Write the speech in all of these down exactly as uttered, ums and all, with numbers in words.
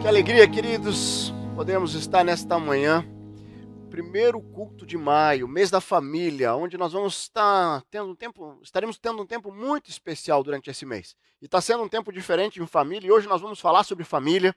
Que alegria, queridos, podemos estar nesta manhã, primeiro culto de maio, mês da família, onde nós vamos estar tendo um tempo, estaremos tendo um tempo muito especial durante esse mês. E está sendo um tempo diferente em família, e hoje nós vamos falar sobre família.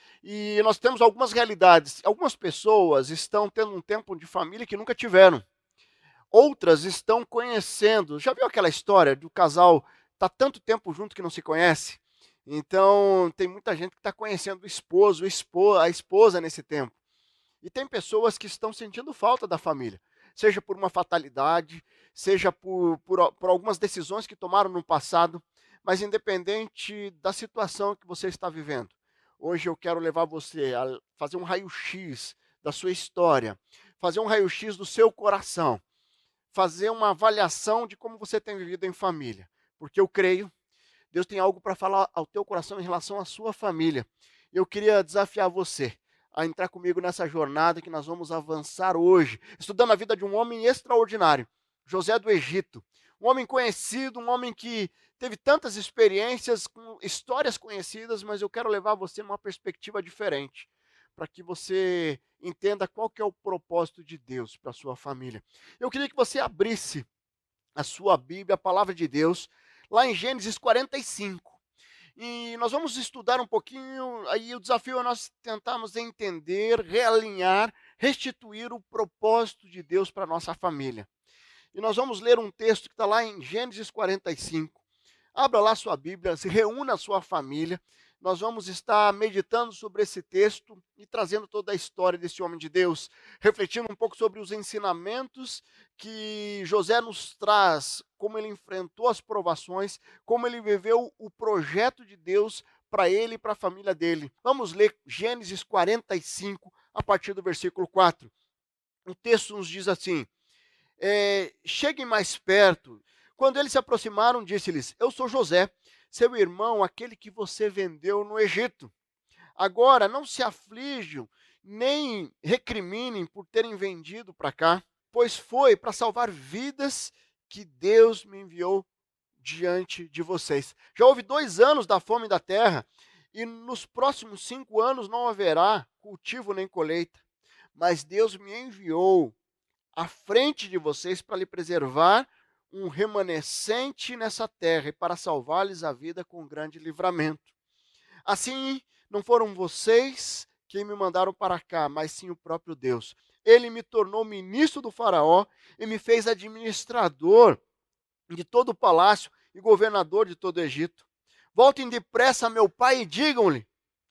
E nós temos algumas realidades. Algumas pessoas estão tendo um tempo de família que nunca tiveram. Outras estão conhecendo. Já viu aquela história do casal tá tanto tempo junto que não se conhece? Então, tem muita gente que está conhecendo o esposo, o espo- a esposa nesse tempo. E tem pessoas que estão sentindo falta da família, seja por uma fatalidade, seja por, por, por algumas decisões que tomaram no passado, mas independente da situação que você está vivendo. Hoje eu quero levar você a fazer um raio-x da sua história, fazer um raio-x do seu coração, fazer uma avaliação de como você tem vivido em família. Porque eu creio, Deus tem algo para falar ao teu coração em relação à sua família. Eu queria desafiar você a entrar comigo nessa jornada que nós vamos avançar hoje, estudando a vida de um homem extraordinário, José do Egito. Um homem conhecido, um homem que teve tantas experiências, com histórias conhecidas, mas eu quero levar você numa perspectiva diferente, para que você entenda qual que é o propósito de Deus para a sua família. Eu queria que você abrisse a sua Bíblia, a palavra de Deus, lá em Gênesis quarenta e cinco. E nós vamos estudar um pouquinho, aí o desafio é nós tentarmos entender, realinhar, restituir o propósito de Deus para a nossa família. E nós vamos ler um texto que está lá em Gênesis quarenta e cinco. Abra lá sua Bíblia, se reúna a sua família. Nós vamos estar meditando sobre esse texto e trazendo toda a história desse homem de Deus, refletindo um pouco sobre os ensinamentos que José nos traz, como ele enfrentou as provações, como ele viveu o projeto de Deus para ele e para a família dele. Vamos ler Gênesis quarenta e cinco, a partir do versículo quatro. O texto nos diz assim: é, cheguem mais perto. Quando eles se aproximaram, disse-lhes: eu sou José, seu irmão, aquele que você vendeu no Egito. Agora não se aflijam, nem recriminem por terem vendido para cá, pois foi para salvar vidas que Deus me enviou diante de vocês. Já houve dois anos da fome da terra, e nos próximos cinco anos não haverá cultivo nem colheita. Mas Deus me enviou à frente de vocês para lhe preservar um remanescente nessa terra e para salvar-lhes a vida com grande livramento. Assim, não foram vocês quem me mandaram para cá, mas sim o próprio Deus. Ele me tornou ministro do faraó e me fez administrador de todo o palácio e governador de todo o Egito. Voltem depressa a meu pai e digam-lhe: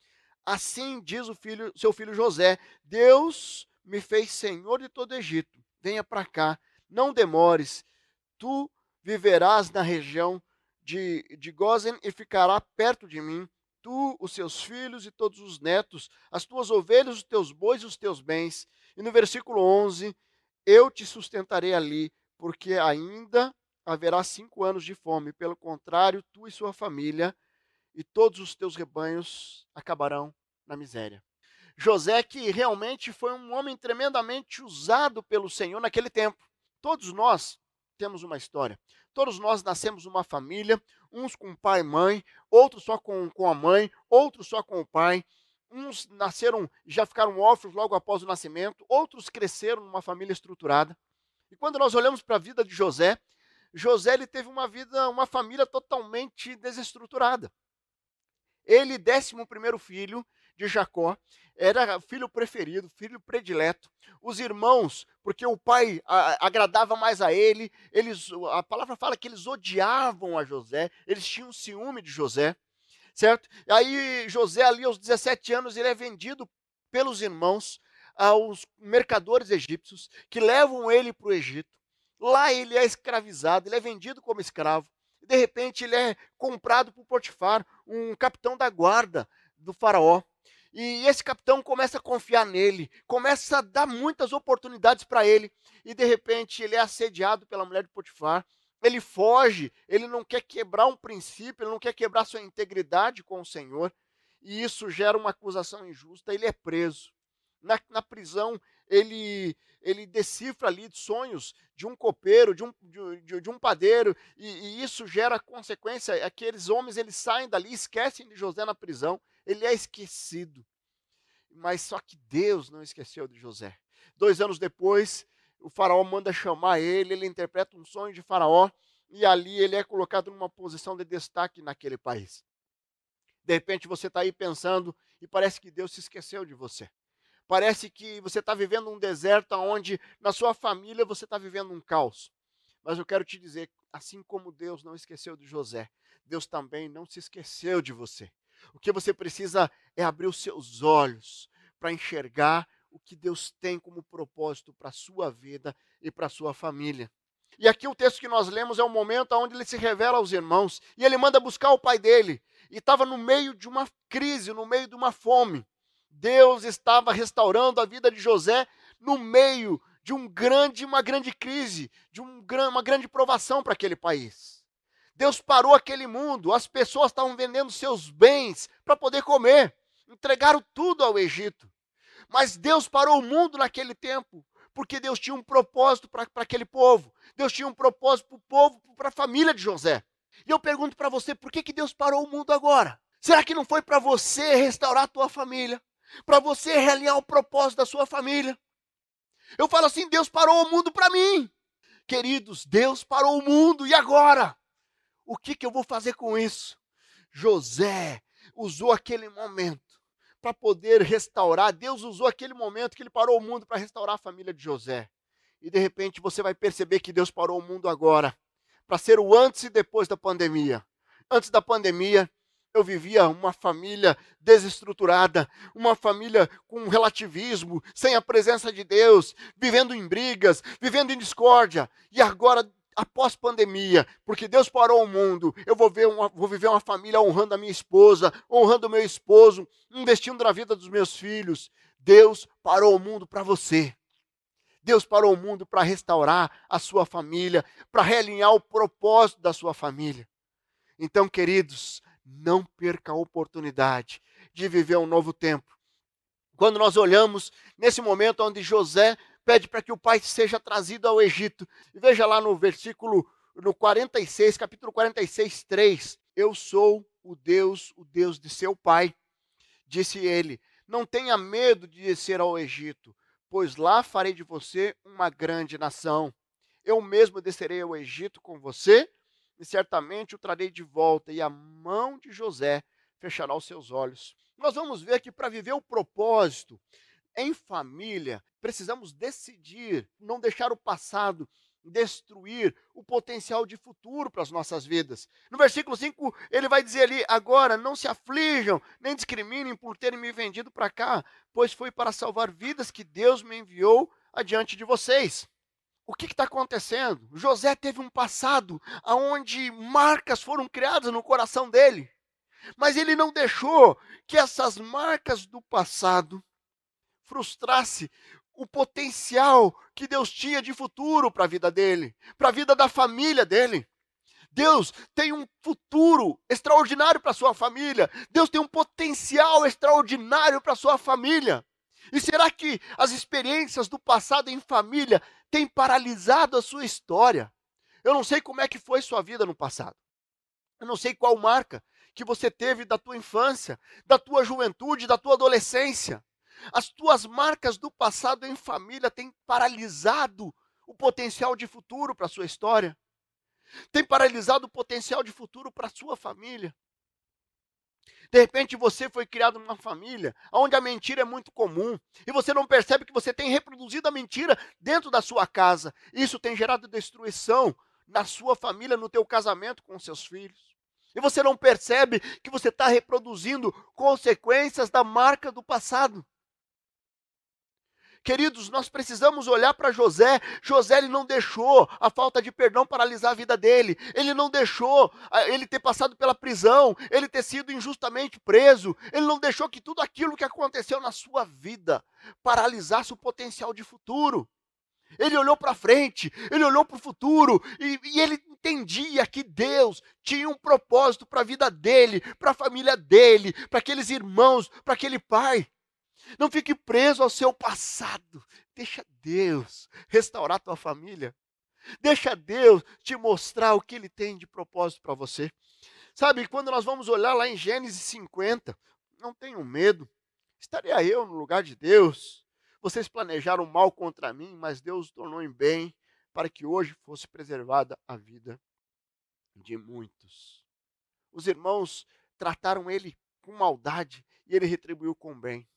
assim diz o filho, seu filho José, Deus me fez senhor de todo o Egito. Venha para cá, não demores. Tu viverás na região de, de Gósen e ficará perto de mim, tu, os seus filhos e todos os netos, as tuas ovelhas, os teus bois e os teus bens. E no versículo onze, eu te sustentarei ali, porque ainda haverá cinco anos de fome. Pelo contrário, tu e sua família e todos os teus rebanhos acabarão na miséria. José, que realmente foi um homem tremendamente usado pelo Senhor naquele tempo. Todos nós temos uma história. Todos nós nascemos numa família, uns com pai e mãe, outros só com, com a mãe, outros só com o pai. Uns nasceram, já ficaram órfãos logo após o nascimento, outros cresceram numa família estruturada. E quando nós olhamos para a vida de José, José ele teve uma vida, uma família totalmente desestruturada. Ele, décimo primeiro filho de Jacó, era filho preferido, filho predileto. Os irmãos, porque o pai a, agradava mais a ele, eles, a palavra fala que eles odiavam a José, eles tinham ciúme de José, certo? Aí José ali aos dezessete anos, ele é vendido pelos irmãos aos mercadores egípcios, que levam ele para o Egito. Lá ele é escravizado, ele é vendido como escravo. De repente ele é comprado por Potifar, um capitão da guarda do faraó. E esse capitão começa a confiar nele, começa a dar muitas oportunidades para ele. E de repente ele é assediado pela mulher de Potifar. Ele foge, ele não quer quebrar um princípio, ele não quer quebrar sua integridade com o Senhor. E isso gera uma acusação injusta, ele é preso. Na, na prisão, ele, ele decifra ali sonhos de um copeiro, de um, de, de um padeiro, e, e isso gera consequência. Aqueles homens eles saem dali, esquecem de José na prisão, ele é esquecido. Mas só que Deus não esqueceu de José. Dois anos depois, o faraó manda chamar ele, ele interpreta um sonho de faraó, e ali ele é colocado numa posição de destaque naquele país. De repente você está aí pensando, e parece que Deus se esqueceu de você. Parece que você está vivendo um deserto onde na sua família você está vivendo um caos. Mas eu quero te dizer, assim como Deus não esqueceu de José, Deus também não se esqueceu de você. O que você precisa é abrir os seus olhos para enxergar o que Deus tem como propósito para a sua vida e para a sua família. E aqui o texto que nós lemos é o momento onde ele se revela aos irmãos, e ele manda buscar o pai dele, e estava no meio de uma crise, no meio de uma fome. Deus estava restaurando a vida de José no meio de um grande, uma grande crise, de um, uma grande provação para aquele país. Deus parou aquele mundo, as pessoas estavam vendendo seus bens para poder comer, entregaram tudo ao Egito. Mas Deus parou o mundo naquele tempo, porque Deus tinha um propósito para aquele povo. Deus tinha um propósito para o povo, para a família de José. E eu pergunto para você, por que, que Deus parou o mundo agora? Será que não foi para você restaurar a tua família? Para você realinhar o propósito da sua família? Eu falo assim, Deus parou o mundo para mim. Queridos, Deus parou o mundo, e agora? O que, que eu vou fazer com isso? José usou aquele momento para poder restaurar. Deus usou aquele momento que ele parou o mundo para restaurar a família de José. E de repente você vai perceber que Deus parou o mundo agora, para ser o antes e depois da pandemia. Antes da pandemia, eu vivia uma família desestruturada, uma família com relativismo, sem a presença de Deus, vivendo em brigas, vivendo em discórdia. E agora, após pandemia, porque Deus parou o mundo, eu vou, ver uma, vou viver uma família honrando a minha esposa, honrando o meu esposo, investindo na vida dos meus filhos. Deus parou o mundo para você. Deus parou o mundo para restaurar a sua família, para realinhar o propósito da sua família. Então, queridos, não perca a oportunidade de viver um novo tempo. Quando nós olhamos nesse momento onde José pede para que o pai seja trazido ao Egito, veja lá no versículo no quarenta e seis, capítulo quarenta e seis, três. Eu sou o Deus, o Deus de seu pai. Disse ele, não tenha medo de descer ao Egito, pois lá farei de você uma grande nação. Eu mesmo descerei ao Egito com você, e certamente o trarei de volta, e a mão de José fechará os seus olhos. Nós vamos ver que para viver o propósito em família, precisamos decidir, não deixar o passado destruir o potencial de futuro para as nossas vidas. No versículo cinco, ele vai dizer ali, agora não se aflijam, nem discriminem por terem me vendido para cá, pois foi para salvar vidas que Deus me enviou adiante de vocês. O que está acontecendo? José teve um passado onde marcas foram criadas no coração dele, mas ele não deixou que essas marcas do passado frustrasse o potencial que Deus tinha de futuro para a vida dele, para a vida da família dele. Deus tem um futuro extraordinário para a sua família. Deus tem um potencial extraordinário para a sua família. E será que as experiências do passado em família têm paralisado a sua história? Eu não sei como é que foi sua vida no passado. Eu não sei qual marca que você teve da tua infância, da tua juventude, da tua adolescência. As tuas marcas do passado em família têm paralisado o potencial de futuro para a sua história. Tem paralisado o potencial de futuro para a sua família. De repente você foi criado numa família onde a mentira é muito comum e você não percebe que você tem reproduzido a mentira dentro da sua casa. Isso tem gerado destruição na sua família, no teu casamento com os seus filhos. E você não percebe que você está reproduzindo consequências da marca do passado. Queridos, nós precisamos olhar para José. José ele não deixou a falta de perdão paralisar a vida dele. Ele não deixou ele ter passado pela prisão, ele ter sido injustamente preso. Ele não deixou que tudo aquilo que aconteceu na sua vida paralisasse o potencial de futuro. Ele olhou para frente, ele olhou para o futuro e, e ele entendia que Deus tinha um propósito para a vida dele, para a família dele, para aqueles irmãos, para aquele pai. Não fique preso ao seu passado. Deixa Deus restaurar a tua família. Deixa Deus te mostrar o que Ele tem de propósito para você. Sabe, quando nós vamos olhar lá em Gênesis cinquenta, não tenham medo. Estaria eu no lugar de Deus? Vocês planejaram mal contra mim, mas Deus tornou em bem para que hoje fosse preservada a vida de muitos. Os irmãos trataram ele com maldade e ele retribuiu com bem.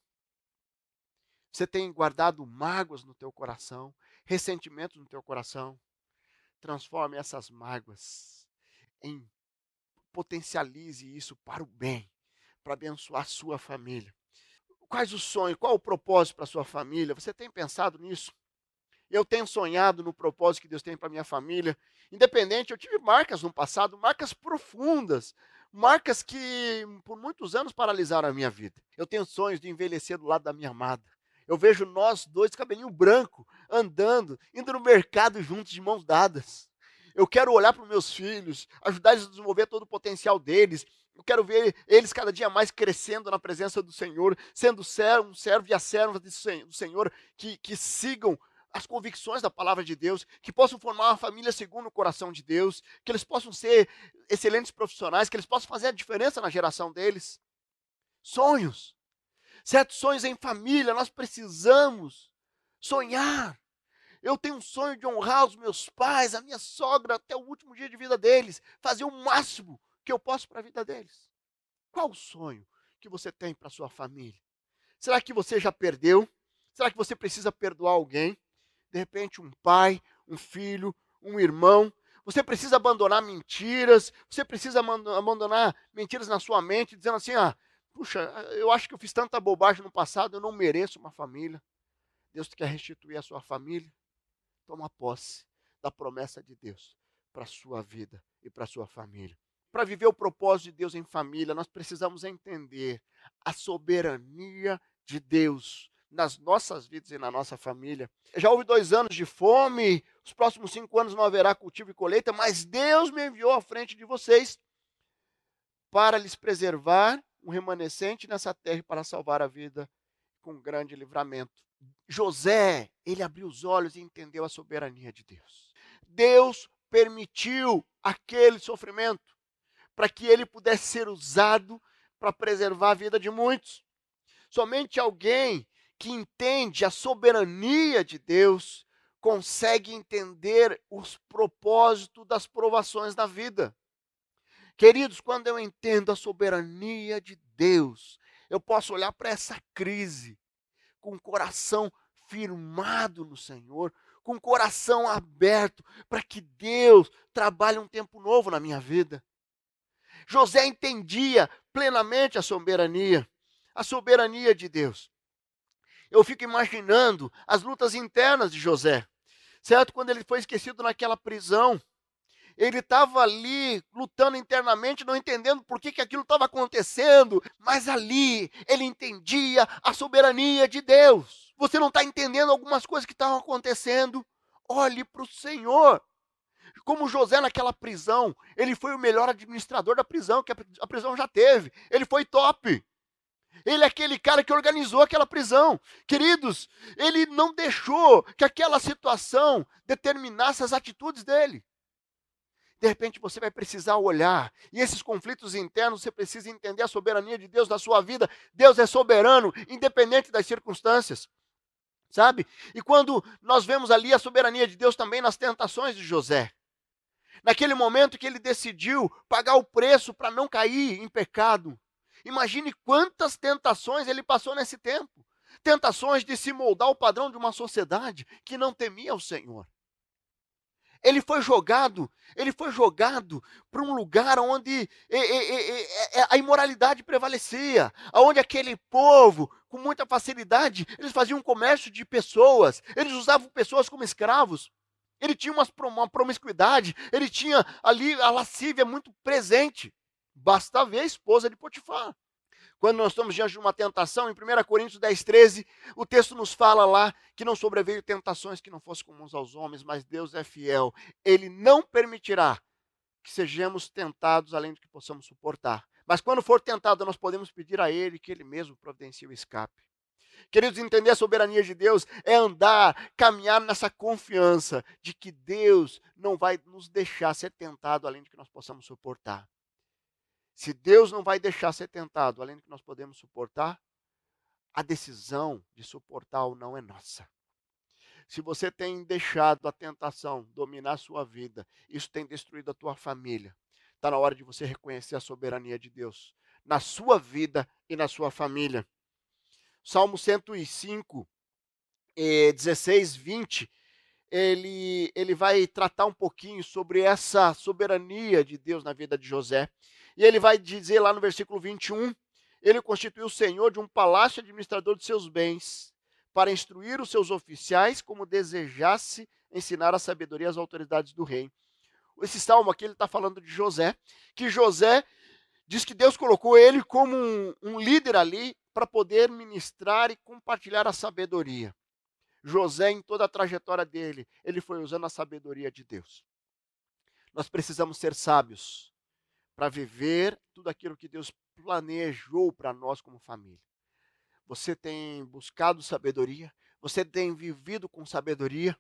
Você tem guardado mágoas no teu coração, ressentimentos no teu coração. Transforme essas mágoas em, potencialize isso para o bem, para abençoar a sua família. Quais os sonhos, qual o propósito para a sua família? Você tem pensado nisso? Eu tenho sonhado no propósito que Deus tem para a minha família. Independente, eu tive marcas no passado, marcas profundas, marcas que por muitos anos paralisaram a minha vida. Eu tenho sonhos de envelhecer do lado da minha amada. Eu vejo nós dois, cabelinho branco, andando, indo no mercado juntos, de mãos dadas. Eu quero olhar para os meus filhos, ajudar eles a desenvolver todo o potencial deles. Eu quero ver eles cada dia mais crescendo na presença do Senhor, sendo servo, um servo e a serva do Senhor, que, que sigam as convicções da palavra de Deus, que possam formar uma família segundo o coração de Deus, que eles possam ser excelentes profissionais, que eles possam fazer a diferença na geração deles. Sonhos. Certos sonhos em família, nós precisamos sonhar. Eu tenho um sonho de honrar os meus pais, a minha sogra, até o último dia de vida deles, fazer o máximo que eu posso para a vida deles. Qual o sonho que você tem para a sua família? Será que você já perdeu? Será que você precisa perdoar alguém? De repente, um pai, um filho, um irmão. Você precisa abandonar mentiras, você precisa abandonar mentiras na sua mente, dizendo assim, ah, puxa, eu acho que eu fiz tanta bobagem no passado, eu não mereço uma família. Deus quer restituir a sua família. Toma posse da promessa de Deus para a sua vida e para a sua família. Para viver o propósito de Deus em família, nós precisamos entender a soberania de Deus nas nossas vidas e na nossa família. Já houve dois anos de fome, os próximos cinco anos não haverá cultivo e colheita, mas Deus me enviou à frente de vocês para lhes preservar um remanescente nessa terra e para salvar a vida com grande livramento. José, ele abriu os olhos e entendeu a soberania de Deus. Deus permitiu aquele sofrimento para que ele pudesse ser usado para preservar a vida de muitos. Somente alguém que entende a soberania de Deus consegue entender os propósitos das provações da vida. Queridos, quando eu entendo a soberania de Deus, eu posso olhar para essa crise com o coração firmado no Senhor, com o coração aberto para que Deus trabalhe um tempo novo na minha vida. José entendia plenamente a soberania, a soberania de Deus. Eu fico imaginando as lutas internas de José, certo? Quando ele foi esquecido naquela prisão, ele estava ali lutando internamente, não entendendo por que, que aquilo estava acontecendo, mas ali ele entendia a soberania de Deus. Você não está entendendo algumas coisas que estavam acontecendo? Olhe para o Senhor. Como José naquela prisão, ele foi o melhor administrador da prisão que a prisão já teve. Ele foi top. Ele é aquele cara que organizou aquela prisão. Queridos, ele não deixou que aquela situação determinasse as atitudes dele. De repente você vai precisar olhar, e esses conflitos internos você precisa entender a soberania de Deus na sua vida. Deus é soberano, independente das circunstâncias, sabe? E quando nós vemos ali a soberania de Deus também nas tentações de José, naquele momento que ele decidiu pagar o preço para não cair em pecado. Imagine quantas tentações ele passou nesse tempo. Tentações de se moldar ao padrão de uma sociedade que não temia o Senhor. Ele foi jogado, ele foi jogado para um lugar onde a imoralidade prevalecia, onde aquele povo, com muita facilidade, eles faziam um comércio de pessoas, eles usavam pessoas como escravos. Ele tinha uma, uma promiscuidade, ele tinha ali a lascívia muito presente. Basta ver a esposa de Potifar. Quando nós estamos diante de uma tentação, em primeira Coríntios dez, treze, o texto nos fala lá que não sobreveio tentações que não fossem comuns aos homens, mas Deus é fiel. Ele não permitirá que sejamos tentados além do que possamos suportar. Mas quando for tentado, nós podemos pedir a Ele que Ele mesmo providencie o escape. Queridos, entender a soberania de Deus é andar, caminhar nessa confiança de que Deus não vai nos deixar ser tentado além do que nós possamos suportar. Se Deus não vai deixar ser tentado além do que nós podemos suportar, A decisão de suportar ou não é nossa. Se você tem deixado a tentação dominar a sua vida, isso tem destruído a tua família. Está na hora de você reconhecer a soberania de Deus na sua vida e na sua família. Salmo cento e cinco, eh, dezesseis, vinte, ele, ele vai tratar um pouquinho sobre essa soberania de Deus na vida de José. E ele vai dizer lá no versículo vinte e um, ele constituiu o Senhor de um palácio administrador de seus bens, para instruir os seus oficiais como desejasse ensinar a sabedoria às autoridades do rei. Esse salmo aqui ele está falando de José, que José diz que Deus colocou ele como um, um líder ali para poder ministrar e compartilhar a sabedoria. José, em toda a trajetória dele, ele foi usando a sabedoria de Deus. Nós precisamos ser sábios para viver tudo aquilo que Deus planejou para nós como família. Você tem buscado sabedoria? Você tem vivido com sabedoria?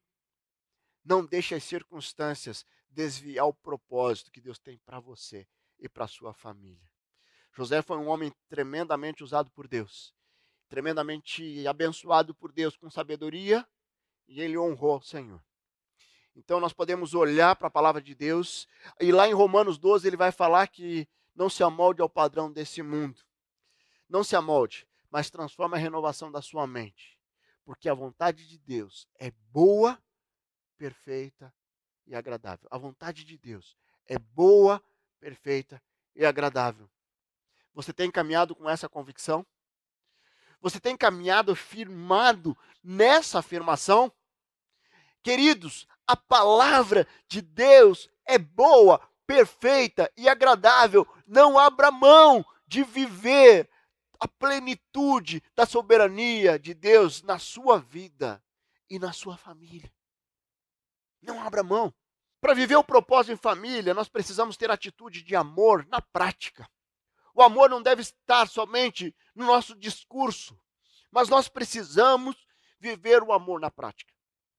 Não deixe as circunstâncias desviar o propósito que Deus tem para você e para a sua família. José foi um homem tremendamente usado por Deus, tremendamente abençoado por Deus com sabedoria, e ele honrou ao Senhor. Então nós podemos olhar para a palavra de Deus, e lá em Romanos doze ele vai falar que não se amolde ao padrão desse mundo. Não se amolde, mas transforma a renovação da sua mente. Porque a vontade de Deus é boa, perfeita e agradável. A vontade de Deus é boa, perfeita e agradável. Você tem caminhado com essa convicção? Você tem caminhado firmado nessa afirmação? Queridos, a palavra de Deus é boa, perfeita e agradável. Não abra mão de viver a plenitude da soberania de Deus na sua vida e na sua família. Não abra mão. Para viver o propósito em família, nós precisamos ter atitude de amor na prática. O amor não deve estar somente no nosso discurso, mas nós precisamos viver o amor na prática.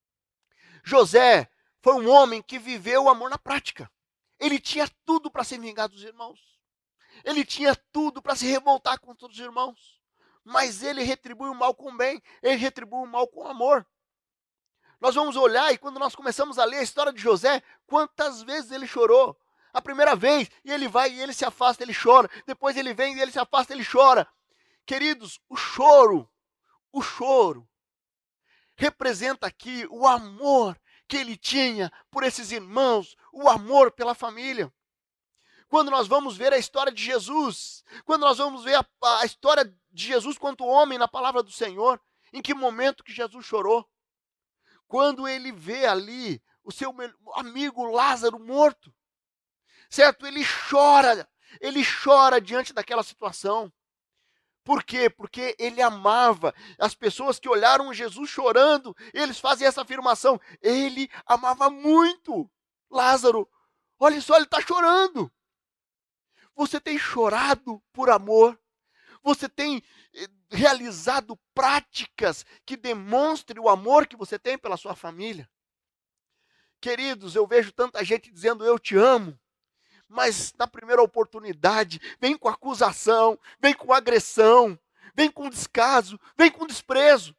José foi um homem que viveu o amor na prática. Ele tinha tudo para se vingar dos irmãos. Ele tinha tudo para se revoltar contra os irmãos. Mas ele retribui o mal com o bem. Ele retribui o mal com o amor. Nós vamos olhar e quando nós começamos a ler a história de José, quantas vezes ele chorou. A primeira vez, e ele vai e ele se afasta, ele chora. Depois ele vem e ele se afasta, ele chora. Queridos, o choro, o choro, representa aqui o amor que ele tinha por esses irmãos, o amor pela família. Quando nós vamos ver a história de Jesus, quando nós vamos ver a, a história de Jesus quanto homem na palavra do Senhor, em que momento que Jesus chorou? Quando ele vê ali o seu amigo Lázaro morto, certo? Ele chora, ele chora diante daquela situação. Por quê? Porque ele amava. As pessoas que olharam Jesus chorando, eles fazem essa afirmação, ele amava muito Lázaro. Olha só, ele está chorando. Você tem chorado por amor? Você tem realizado práticas que demonstrem o amor que você tem pela sua família? Queridos, eu vejo tanta gente dizendo eu te amo, mas na primeira oportunidade vem com acusação, vem com agressão, vem com descaso, vem com desprezo.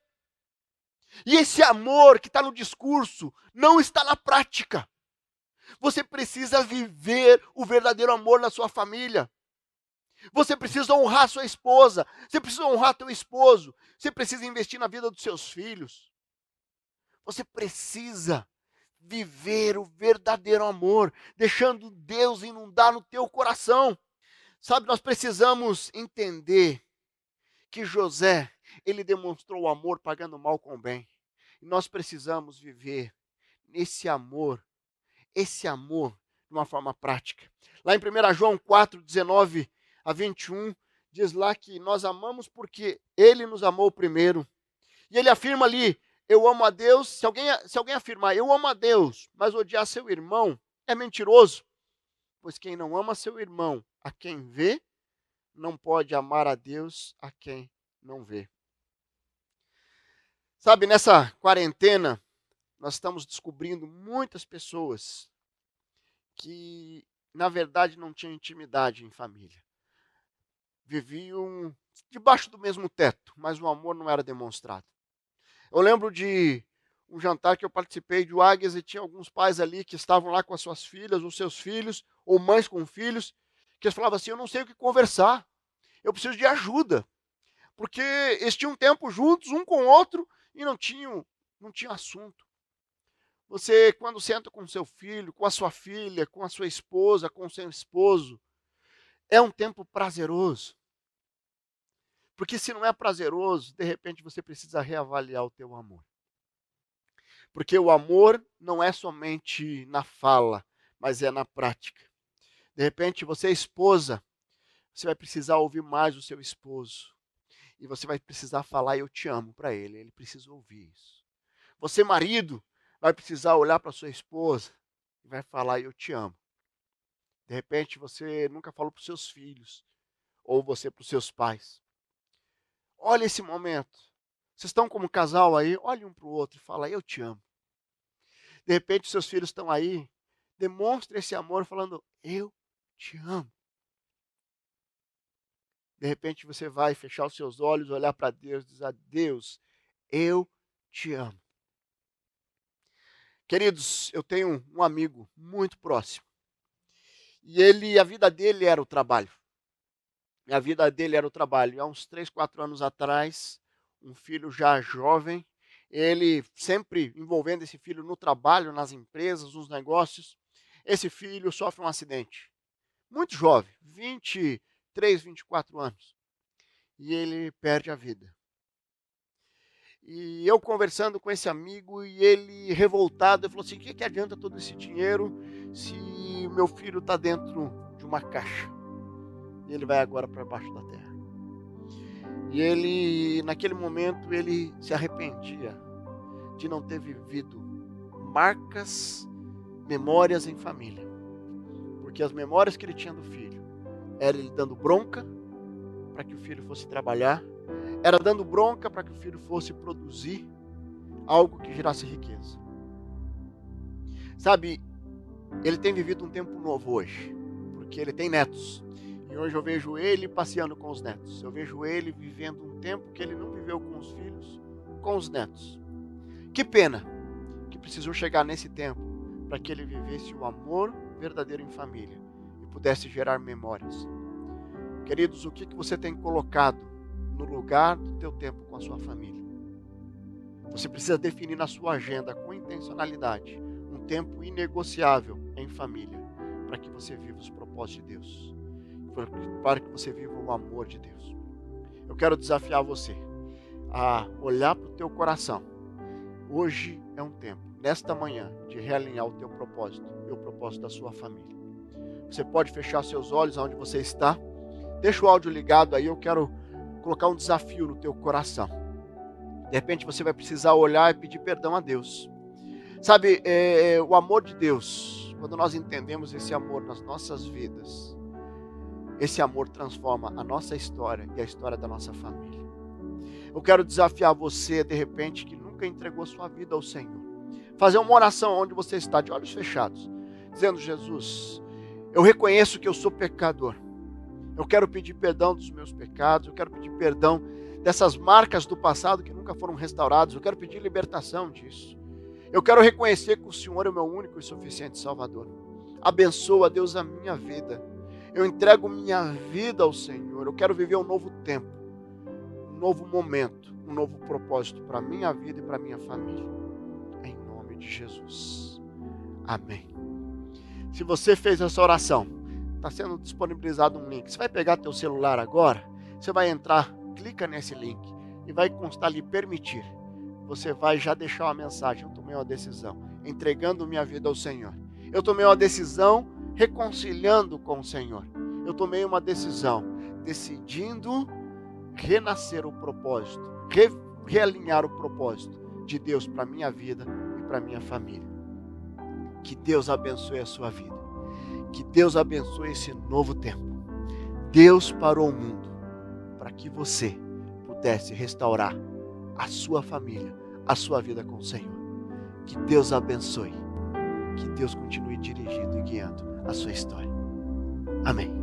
E esse amor que está no discurso não está na prática. Você precisa viver o verdadeiro amor na sua família. Você precisa honrar sua esposa. Você precisa honrar teu esposo. Você precisa investir na vida dos seus filhos. Você precisa viver o verdadeiro amor, deixando Deus inundar no teu coração. Sabe, nós precisamos entender que José, ele demonstrou o amor pagando mal com o bem. E nós precisamos viver esse amor, esse amor de uma forma prática. Lá em primeira João quatro, dezenove a vinte e um, diz lá que nós amamos porque ele nos amou primeiro. E ele afirma ali, eu amo a Deus, se alguém, se alguém afirmar, eu amo a Deus, mas odiar seu irmão, é mentiroso. Pois quem não ama seu irmão, a quem vê, não pode amar a Deus a quem não vê. Sabe, nessa quarentena, nós estamos descobrindo muitas pessoas que, na verdade, não tinham intimidade em família. viviam debaixo do mesmo teto, mas o amor não era demonstrado. Eu lembro de um jantar que eu participei de Águias e tinha alguns pais ali que estavam lá com as suas filhas, os seus filhos, ou mães com filhos, que eles falavam assim, eu não sei o que conversar, eu preciso de ajuda. Porque eles tinham tempo juntos, um com o outro, e não tinham, não tinham assunto. Você, quando senta com seu filho, com a sua filha, com a sua esposa, com o seu esposo, é um tempo prazeroso. Porque se não é prazeroso, de repente você precisa reavaliar o teu amor. Porque o amor não é somente na fala, mas é na prática. De repente você é esposa, você vai precisar ouvir mais o seu esposo. E você vai precisar falar eu te amo para ele, ele precisa ouvir isso. Você marido, vai precisar olhar para sua esposa e vai falar eu te amo. De repente você nunca falou para os seus filhos, ou você para os seus pais. Olha esse momento. Vocês estão como casal aí, olhe um para o outro e fala, eu te amo. De repente, seus filhos estão aí, demonstre esse amor falando, eu te amo. De repente, você vai fechar os seus olhos, olhar para Deus e dizer, Deus, eu te amo. Queridos, eu tenho um amigo muito próximo. E ele, a vida dele era o trabalho. A vida dele era o trabalho. E há uns três, quatro anos atrás, um filho já jovem, ele sempre envolvendo esse filho no trabalho, nas empresas, nos negócios. Esse filho sofre um acidente. Muito jovem, vinte e três, vinte e quatro anos. E ele perde a vida. E eu conversando com esse amigo e ele revoltado, ele falou assim, o que, que adianta todo esse dinheiro se meu filho está dentro de uma caixa? E ele vai agora para baixo da terra. E ele, naquele momento, ele se arrependia de não ter vivido marcas, memórias em família. Porque as memórias que ele tinha do filho, era ele dando bronca para que o filho fosse trabalhar, era dando bronca para que o filho fosse produzir algo que gerasse riqueza. Sabe, ele tem vivido um tempo novo hoje, porque ele tem netos. E hoje eu vejo ele passeando com os netos. Eu vejo ele vivendo um tempo que ele não viveu com os filhos, com os netos. Que pena que precisou chegar nesse tempo para que ele vivesse o amor verdadeiro em família e pudesse gerar memórias. Queridos, o que, que você tem colocado no lugar do teu tempo com a sua família? Você precisa definir na sua agenda com intencionalidade um tempo inegociável em família para que você viva os propósitos de Deus, para que você viva o amor de Deus. Eu quero desafiar você a olhar para o teu coração. Hoje é um tempo, nesta manhã, de realinhar o teu propósito e o propósito da sua família. Você pode fechar seus olhos onde você está. Deixa o áudio ligado aí, eu quero colocar um desafio no teu coração. De repente você vai precisar olhar e pedir perdão a Deus. Sabe, é, o amor de Deus, quando nós entendemos esse amor nas nossas vidas, esse amor transforma a nossa história e a história da nossa família. Eu quero desafiar você, de repente, que nunca entregou sua vida ao Senhor. Fazer uma oração onde você está, de olhos fechados, dizendo, Jesus, eu reconheço que eu sou pecador. Eu quero pedir perdão dos meus pecados, eu quero pedir perdão dessas marcas do passado que nunca foram restauradas, eu quero pedir libertação disso. Eu quero reconhecer que o Senhor é o meu único e suficiente Salvador. Abençoa, Deus, a minha vida. Eu entrego minha vida ao Senhor. Eu quero viver um novo tempo, um novo momento, um novo propósito para a minha vida e para a minha família. Em nome de Jesus. Amém. Se você fez essa oração, está sendo disponibilizado um link. Você vai pegar teu celular agora, você vai entrar, clica nesse link e vai constar ali permitir. Você vai já deixar uma mensagem, eu tomei uma decisão, entregando minha vida ao Senhor. Eu tomei uma decisão reconciliando com o Senhor. Eu tomei uma decisão, decidindo renascer o propósito, re, realinhar o propósito de Deus para a minha vida e para a minha família. Que Deus abençoe a sua vida. Que Deus abençoe esse novo tempo. Deus parou o mundo para que você pudesse restaurar a sua família, a sua vida com o Senhor. Que Deus abençoe. Que Deus continue dirigindo e guiando a sua história. Amém.